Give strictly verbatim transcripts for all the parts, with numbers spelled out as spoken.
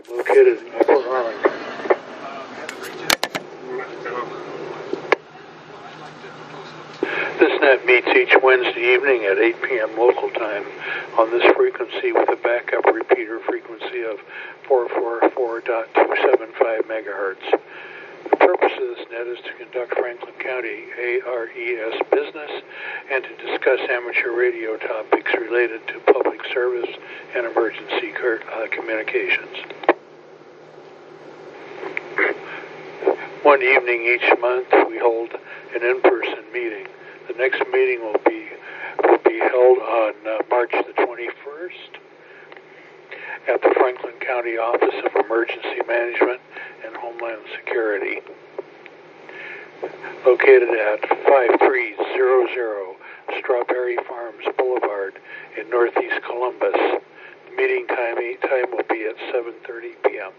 located in Upper Arlington. This net meets each Wednesday evening at eight p m local time on this frequency with a backup repeater frequency of four forty-four point two seven five megahertz. The purpose of this net is to conduct Franklin County A R E S business and to discuss amateur radio topics related to public service and emergency uh, communications. One evening each month we hold an in-person meeting. The next meeting will be will be held on uh, March the twenty-first at the Franklin County Office of Emergency Management and Homeland Security, located at five three zero zero Strawberry Farms Boulevard in Northeast Columbus. The meeting time, time will be at seven thirty p m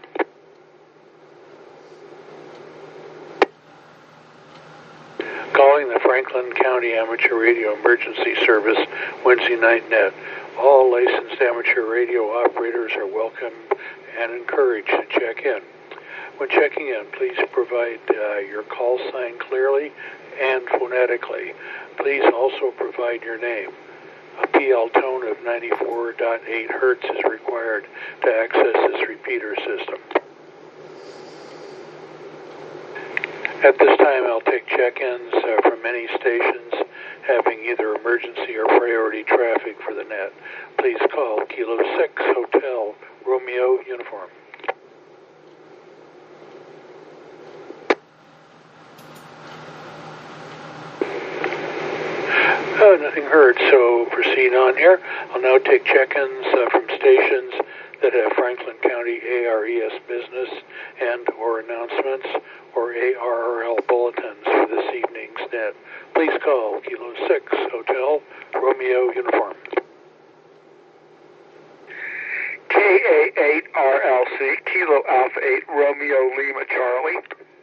Calling the Franklin County Amateur Radio Emergency Service Wednesday Night Net. All licensed amateur radio operators are welcome and encouraged to check in. When checking in, please provide uh, your call sign clearly and phonetically. Please also provide your name. A P L tone of ninety-four point eight hertz is required to access this repeater system. At this time, I'll take check-ins uh, from any stations having either emergency or priority traffic for the net. Please call Kilo six Hotel Romeo Uniform. Uh, nothing heard, so proceed on here. I'll now take check-ins uh, from stations that have Franklin County A R E S business and or announcements or A R R L bulletins for this evening's net. Please call Kilo six Hotel Romeo Uniform. K A eight R L C Kilo Alpha eight Romeo Lima Charlie.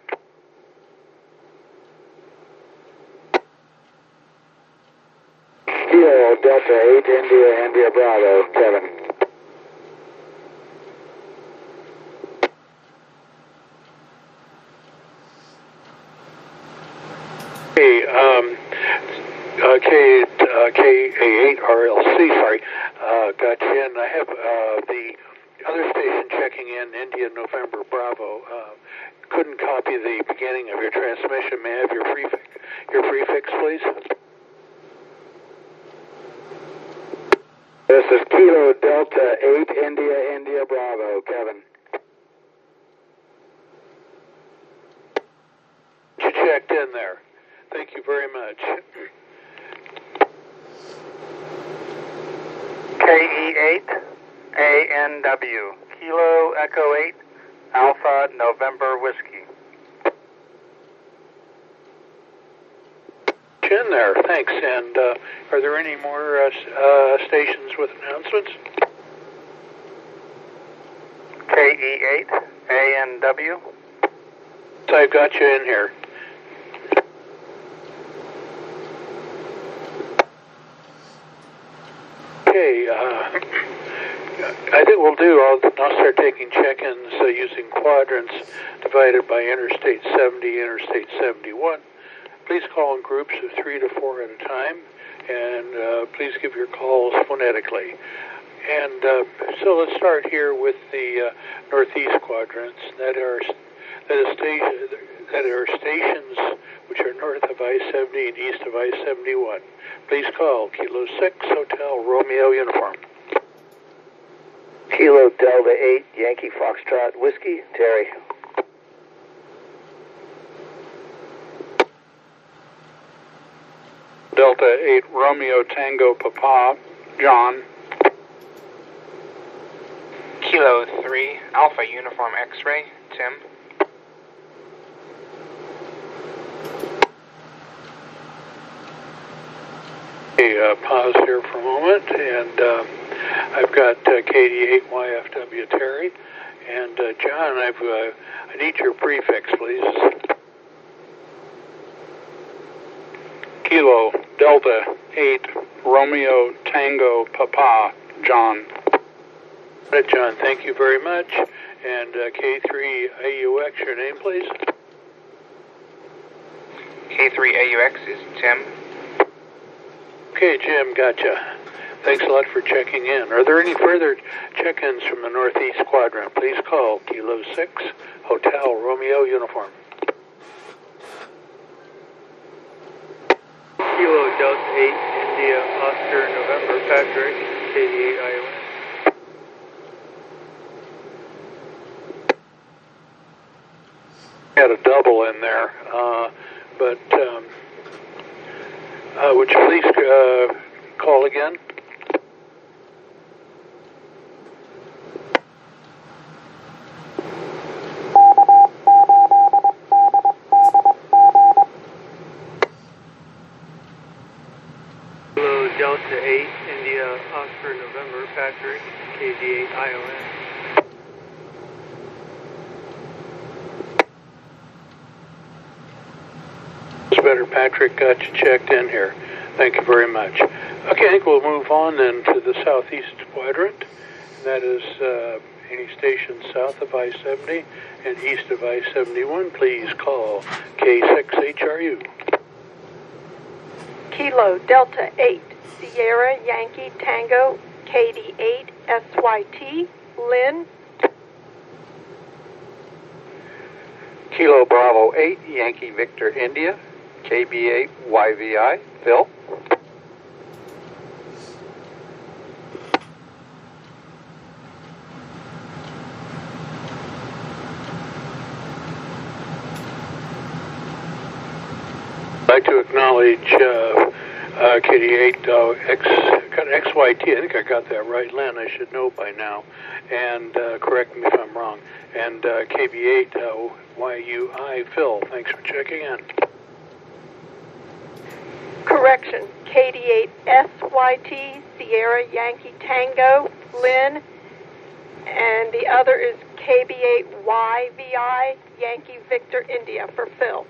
Kilo Delta eight India India Bravo, Kevin. Hey, um, uh, K, uh, K A eight R L C, sorry, uh, got you in. I have uh, the other station checking in, India November Bravo. Uh, couldn't copy the beginning of your transmission. May I have your prefix, your prefix, please? This is Kilo Delta eight India India Bravo, Kevin. You checked in there. Thank you very much. K E eight A N W Kilo Echo eight Alpha November Whiskey. In there, thanks. And uh, are there any more uh, uh, stations with announcements? K E eight A N W. So I've got you in here. Okay, uh, I think we'll do, I'll, I'll start taking check-ins uh, using quadrants divided by Interstate seventy, Interstate seventy-one. Please call in groups of three to four at a time, and uh, please give your calls phonetically. And uh, so let's start here with the uh, northeast quadrants that are that is station, that are stations which are north of I seventy and east of I seventy-one. Please call Kilo six Hotel Romeo Uniform. Kilo Delta eight Yankee Foxtrot Whiskey, Terry. Delta eight Romeo Tango Papa, John. Kilo three Alpha Uniform X-Ray, Tim. Okay, uh, pause here for a moment, and uh, I've got uh, K D eight Y F W Terry, and uh, John, I've uh, I need your prefix, please. Kilo Delta eight Romeo Tango Papa, John. Right, John, thank you very much. And uh, K three A U X, your name, please? K three A U X is Tim. Okay, Jim, gotcha. Thanks a lot for checking in. Are there any further check-ins from the Northeast Quadrant? Please call Kilo six, Hotel Romeo Uniform. Kilo Delta eight, India, Oscar, November, Patrick, K D eight, Iowa. Had a double in there, uh, but um, uh, would you please uh, call again? Kilo Delta eight, India, Oscar, November, Patrick, K D eight, I O N. Better, Patrick, got you checked in here. Thank you very much. Okay, I think we'll move on then to the Southeast Quadrant. And that is uh, any station south of I seventy and east of I seventy-one. Please call K six H R U. Kilo Delta eight, Sierra Yankee Tango, K D eight, S Y T, Lynn. Kilo Bravo eight, Yankee Victor India, K B eight, Y V I, Phil. I'd like to acknowledge uh, uh, K D eight, uh, X, X Y T, I think I got that right, Lynn, I should know by now, and uh, correct me if I'm wrong, and uh, K B eight, uh, Y U I, Phil, thanks for checking in. Correction, K D eight, S Y T, Sierra Yankee Tango, Lynn, and the other is K B eight, Y V I, Yankee Victor India for Phil.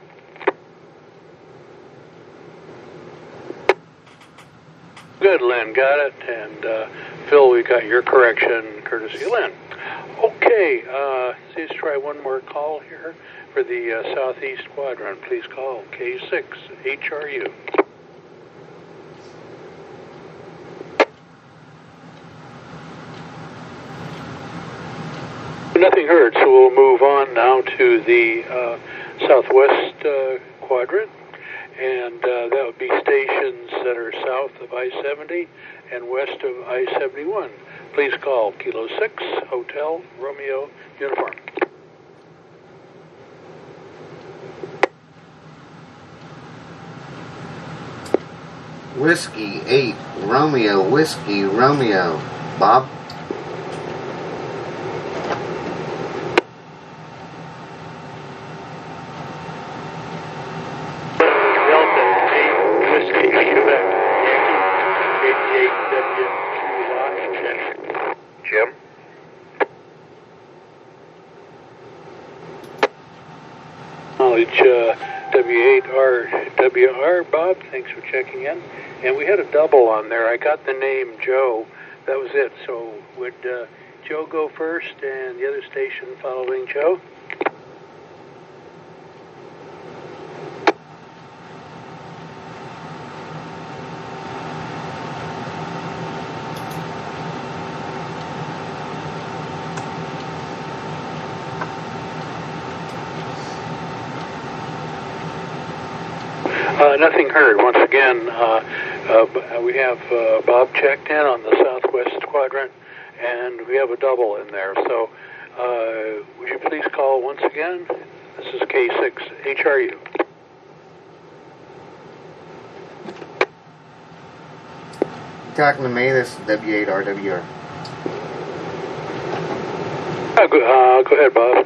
Good, Lynn, got it. And uh, Phil, we got your correction, courtesy Lynn. Okay, uh, let's try one more call here for the uh, Southeast Quadrant. Please call K six H R U. Nothing heard, so we'll move on now to the uh, Southwest uh, Quadrant. And uh, that would be stations that are south of I seventy and west of I seventy-one. Please call Kilo six, Hotel Romeo Uniform. Whiskey eight, Romeo, Whiskey, Romeo. Bob? Jim? Knowledge uh, W eight R W R, Bob, thanks for checking in. And we had a double on there. I got the name Joe. That was it. So would uh, Joe go first and the other station following Joe? Uh, nothing heard. Once again, uh, uh, we have uh, Bob checked in on the Southwest Quadrant, and we have a double in there. So uh, would you please call once again? This is K six H R U. Talking to me, this is W eight R W R. Uh, go, uh, go ahead, Bob.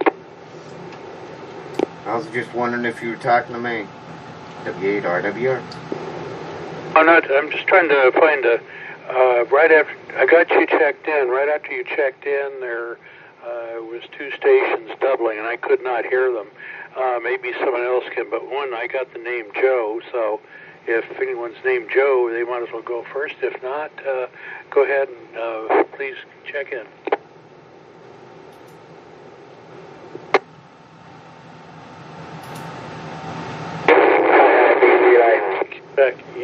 I was just wondering if you were talking to me. W eight R W R. Oh, no, I'm just trying to find a, uh, right after, I got you checked in, right after you checked in, there uh, was two stations doubling, and I could not hear them. Uh, maybe someone else can, but one, I got the name Joe, so if anyone's named Joe, they might as well go first. If not, uh, go ahead and uh, please check in.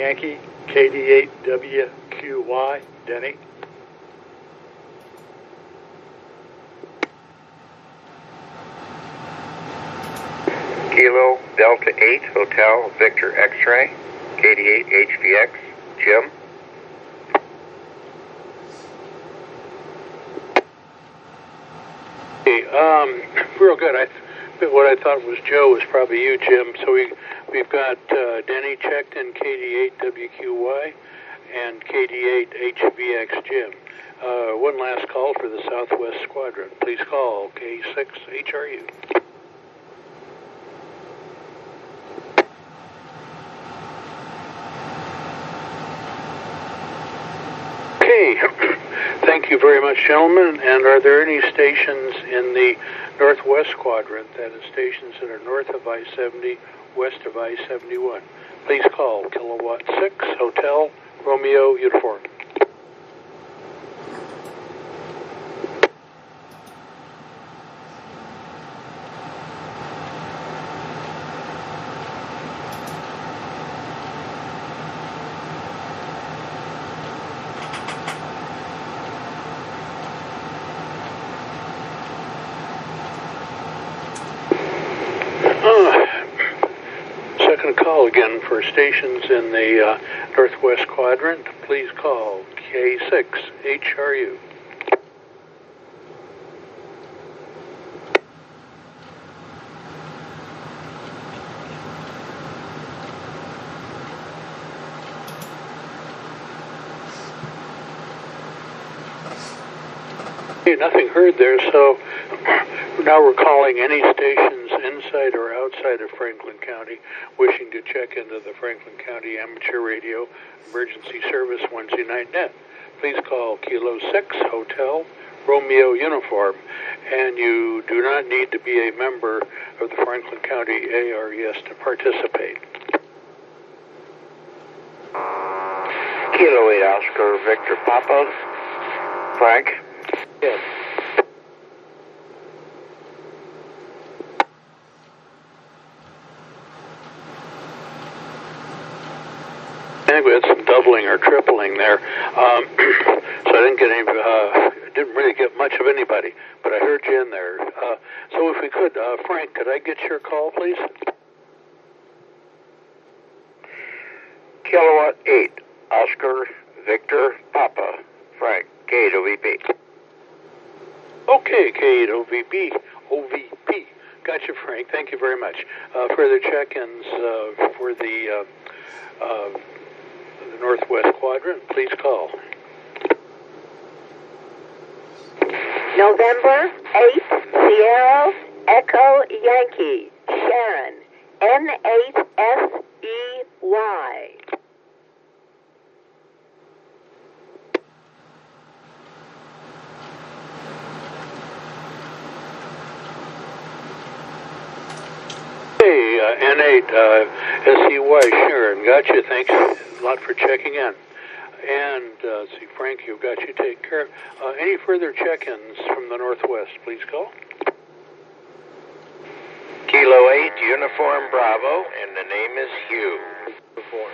Yankee, K D eight W Q Y, Denny. Kilo Delta eight Hotel Victor X-Ray, K D eight H V X, Jim. Hey, um, real good. I, what I thought was Joe was probably you, Jim. So we we've got uh, Denny checked in K D eight W Q Y and K D eight H V X, Jim. Uh, one last call for the Southwest Squadron. Please call K six H R U. Okay, thank you very much, gentlemen. And are there any stations in the Northwest Quadrant, that is stations that are north of I seventy, west of I seventy-one? Please call Kilowatt six, Hotel, Romeo, Uniform. Call again for stations in the uh, Northwest Quadrant. Please call K six H R U. Hey, nothing heard there, so now we're calling any stations inside or outside of Franklin County wishing to check into the Franklin County Amateur Radio Emergency Service Wednesday Night Net. Please call Kilo six, Hotel, Romeo, Uniform, and you do not need to be a member of the Franklin County A R E S to participate. Kilo eight Oscar Victor Papa, Frank. Yes. I think we had some doubling or tripling there, um, so I didn't get any. Uh, didn't really get much of anybody, but I heard you in there. Uh, so if we could, uh, Frank, could I get your call, please? Kilowatt eight Oscar Victor Papa, Frank, K eight O V P. Okay, K eight O V P, O V P. Gotcha, Frank. Thank you very much. Uh, further check-ins uh, for the, uh, uh, the Northwest Quadrant, please call. November eighth, Sierra Echo Yankee, Sharon, N eight S E Y. Hey, uh, N eight uh, S E Y, Sharon. Gotcha. Thanks a lot for checking in. And, uh, see, Frank, you've got you taken care of. Uh, any further check-ins from the Northwest, please call. Kilo eight Uniform Bravo, and the name is Hugh. Uniform.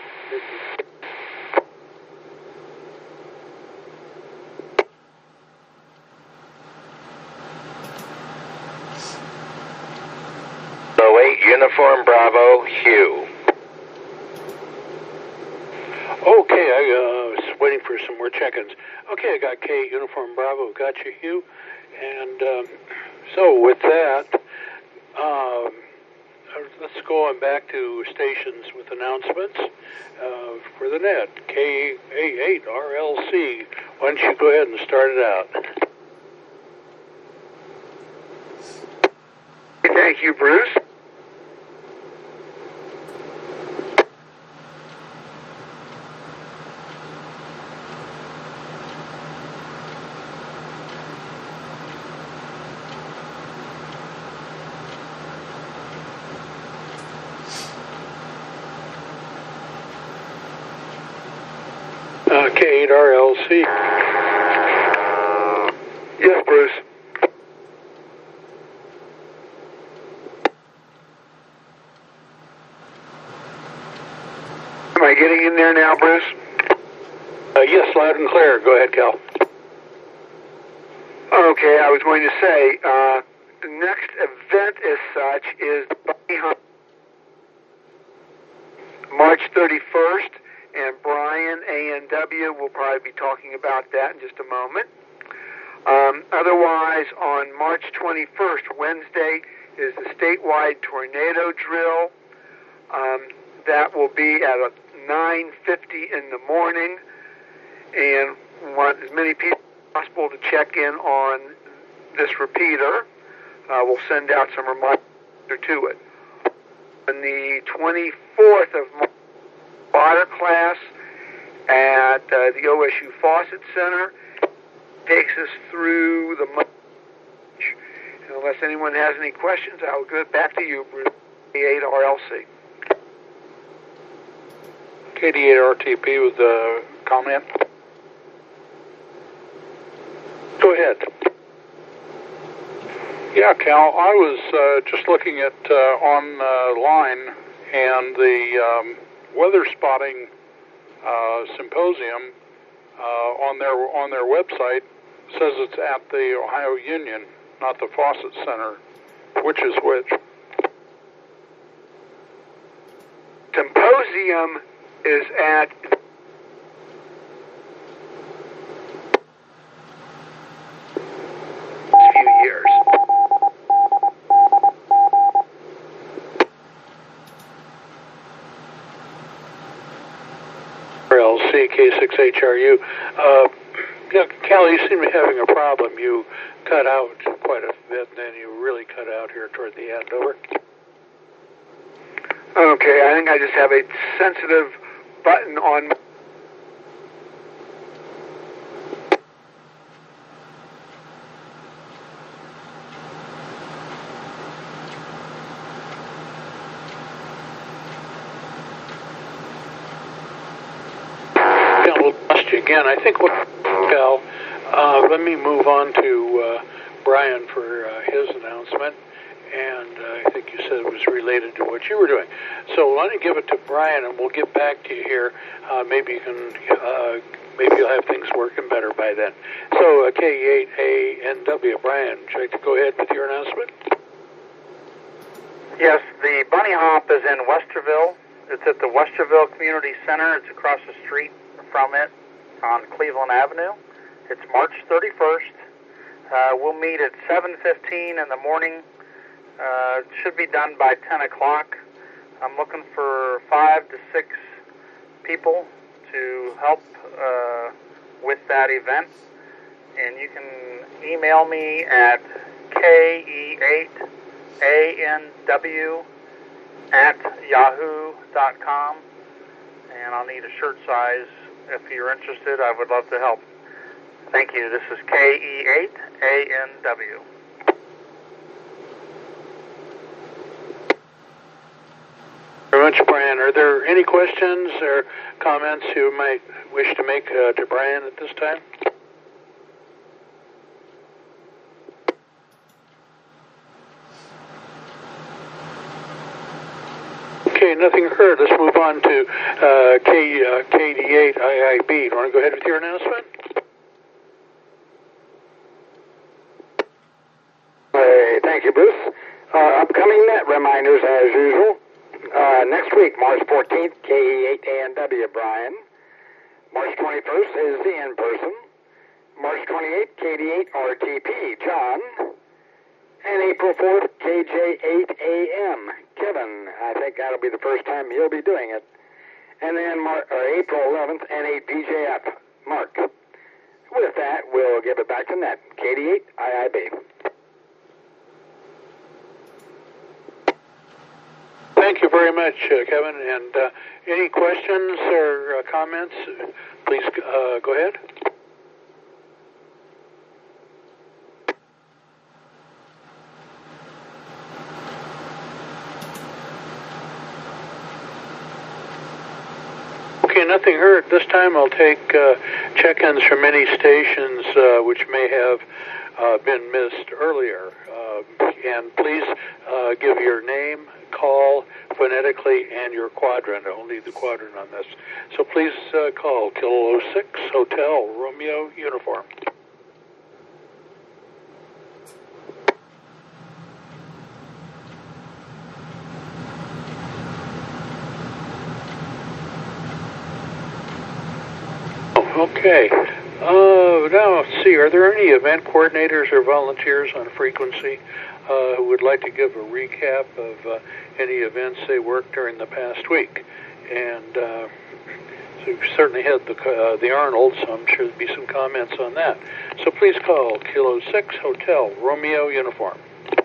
Kilo eight Uniform Bravo, Hugh. Okay, I uh, was waiting for some more check-ins. Okay, I got K Uniform Bravo, got you, Hugh. And um, so with that, um, let's go on back to stations with announcements uh, for the net. K A eight R L C. Why don't you go ahead and start it out? Thank you, Bruce. Uh, K eight R L C. Yes, Bruce. I getting in there now, Bruce? Uh, yes, loud and clear. Go ahead, Cal. Okay, I was going to say, uh, the next event as such is the Bunny Hunt, March thirty-first, and Brian, A N W, will probably be talking about that in just a moment. Um, otherwise, on March twenty-first, Wednesday, is the statewide tornado drill. Um, that will be at a nine fifty in the morning, and want as many people as possible to check in on this repeater. Uh, we'll send out some reminders to it. On the twenty-fourth of March, water class at uh, the O S U Fawcett Center takes us through the month. And unless anyone has any questions, I'll go back to you, Bruce, K D eight R L C. K D eight R T P with a comment. Go ahead. Yeah, Cal, I was uh, just looking at uh, online, and the um, weather spotting uh, symposium uh, on their on their website says it's at the Ohio Union, not the Fawcett Center. Which is which? Symposium is at a few years. L C K six H R U. Uh, you know, Cal, you seem to be having a problem. You cut out quite a bit, and then you really cut out here toward the end. Over. Okay, I think I just have a sensitive button on. Again, I think what, Cal, uh, let me move on to uh, Brian for uh, his announcement, and uh, I think you said it was related to what you were doing. So let me give it to Brian, and we'll get back to you here. Uh, maybe you can, uh, maybe you'll have things working better by then. So uh, K eight A N W, Brian, would you like to go ahead with your announcement? Yes, the Bunny Hop is in Westerville. It's at the Westerville Community Center. It's across the street from it on Cleveland Avenue. It's March thirty-first. Uh, we'll meet at seven fifteen in the morning. Uh, it should be done by ten o'clock. I'm looking for five to six people to help uh, with that event. And you can email me at K E eight A N W at yahoo dot com. And I'll need a shirt size. If you're interested, I would love to help. Thank you. This is K E eight A N W. Very much, Brian. Are there any questions or comments you might wish to make uh, to Brian at this time? Okay, nothing heard. Let's move on to uh, K, uh, K D eight I I B. Do you want to go ahead with your announcement? Hey, thank you, Bruce. Uh, upcoming net reminders, as usual. Uh, next week, March fourteenth, K E eight A N W, Brian. March twenty-first is the in-person. March twenty-eighth, K D eight R T P, John. And April fourth, K J eight A M, Kevin. I think that'll be the first time he'll be doing it. And then Mar- or April eleventh, N eight B J F, Mark. With that, we'll give it back to Net, K D eight I I B. Thank you very much, uh, Kevin. And uh, any questions or uh, comments, please uh, go ahead. Okay, nothing heard. This time I'll take uh, check-ins from any stations uh, which may have uh, been missed earlier. Uh, Uh, and please uh, give your name, call phonetically, and your quadrant. I'll need the quadrant on this. So please uh, call Kilo six Hotel Romeo Uniform. Okay. Uh, now, let's see. Are there any event coordinators or volunteers on frequency uh, who would like to give a recap of uh, any events they worked during the past week? And uh, so we've certainly had the uh, the Arnold, so I'm sure there'll be some comments on that. So please call Kilo six Hotel Romeo Uniform.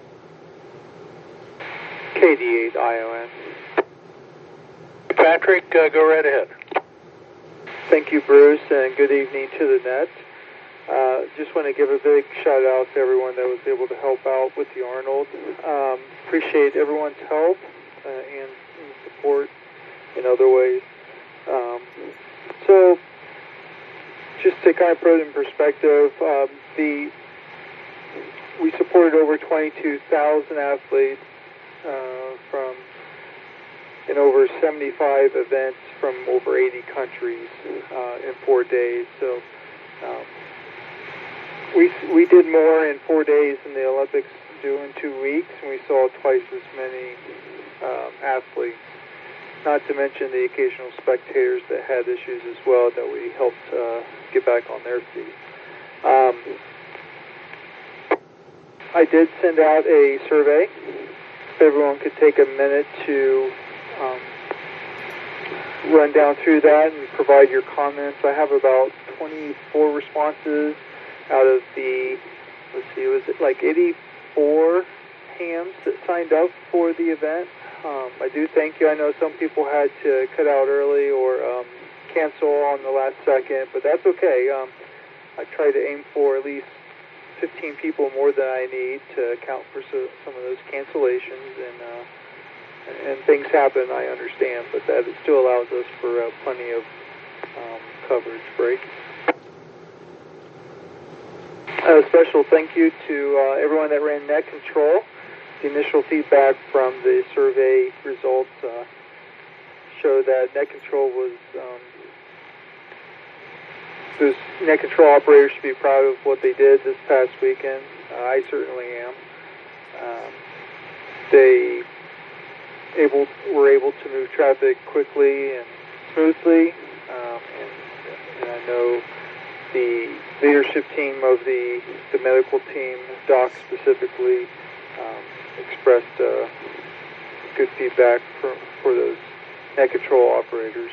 K D eight I O N. Patrick, uh, go right ahead. Thank you, Bruce, and good evening to the net. Uh, just want to give a big shout out to everyone that was able to help out with the Arnold. Um, appreciate everyone's help uh, and, and support in other ways. Um, so, just to kind of put it in perspective, um, the we supported over twenty-two thousand athletes uh, from in over seventy-five events from over eighty countries uh, in four days. So um, we we did more in four days than the Olympics do in two weeks, and we saw twice as many um, athletes. Not to mention the occasional spectators that had issues as well that we helped uh, get back on their feet. Um, I did send out a survey. If everyone could take a minute to Um, run down through that and provide your comments. I have about twenty-four responses out of the, let's see, was it like eighty-four hams that signed up for the event? Um, I do thank you. I know some people had to cut out early or um, cancel on the last second, but that's okay. Um, I try to aim for at least fifteen people more than I need to account for so, some of those cancellations, and uh, and things happen, I understand, but that it still allows us for uh, plenty of um, coverage break. A special thank you to uh, everyone that ran Net Control. The initial feedback from the survey results uh, show that Net Control was, um, those Net Control operators should be proud of what they did this past weekend. Uh, I certainly am. Um, they able were able to move traffic quickly and smoothly, um, and, and I know the leadership team of the the medical team, Doc specifically, um, expressed uh, good feedback for for those Net Control operators.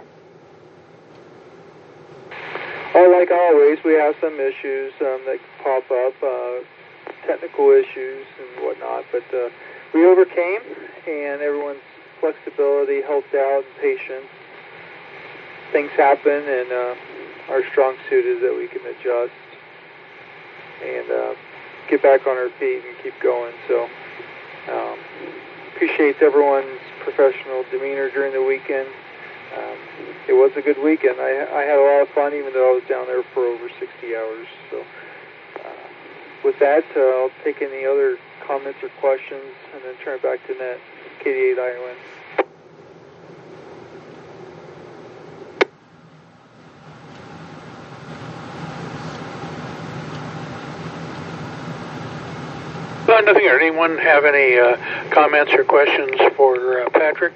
Oh, like always, we have some issues um, that pop up, uh, technical issues and whatnot, but uh, we overcame, and everyone's flexibility helped out, and patience. Things happen, and uh, our strong suit is that we can adjust and uh, get back on our feet and keep going. So, um, appreciate everyone's professional demeanor during the weekend. Um, it was a good weekend. I, I had a lot of fun, even though I was down there for over sixty hours. So, uh, with that, uh, I'll take any other comments or questions, and then turn it back to Net, K D eight I O N. Uh, nothing. Or anyone have any uh, comments or questions for uh, Patrick?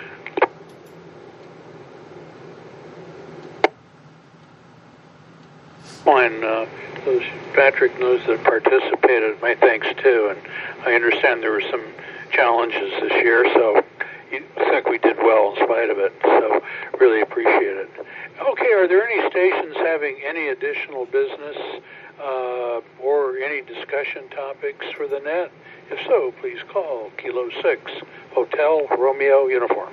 Fine. Uh, those, Patrick knows that participated. My thanks too, and I understand there were some challenges this year, so I think we did well in spite of it. So really appreciate it. Okay, are there any stations having any additional business uh, or any discussion topics for the net? If so, please call Kilo six Hotel Romeo Uniform.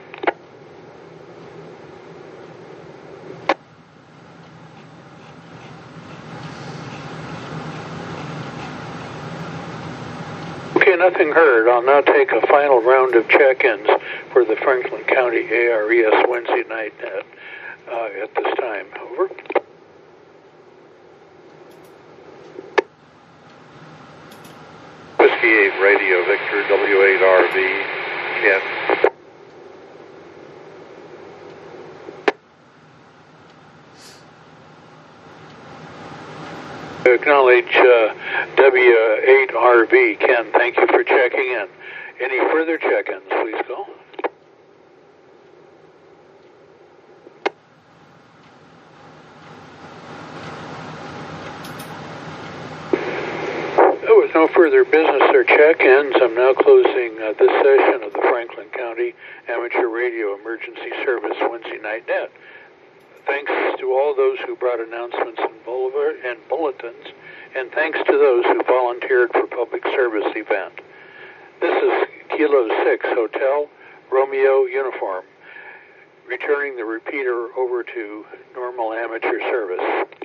Okay, nothing heard. I'll now take a final round of check-ins for the Franklin County A R E S Wednesday night net uh, at this time. Over. T eight Radio Victor, W eight R V, Ken. Acknowledge uh, W eight R V. Ken, thank you for checking in. Any further check-ins, please call. With no further business or check-ins, I'm now closing uh, this session of the Franklin County Amateur Radio Emergency Service Wednesday Night Net. Thanks to all those who brought announcements and, boulevard and bulletins, and thanks to those who volunteered for public service event. This is Kilo six Hotel Romeo Uniform, returning the repeater over to normal amateur service.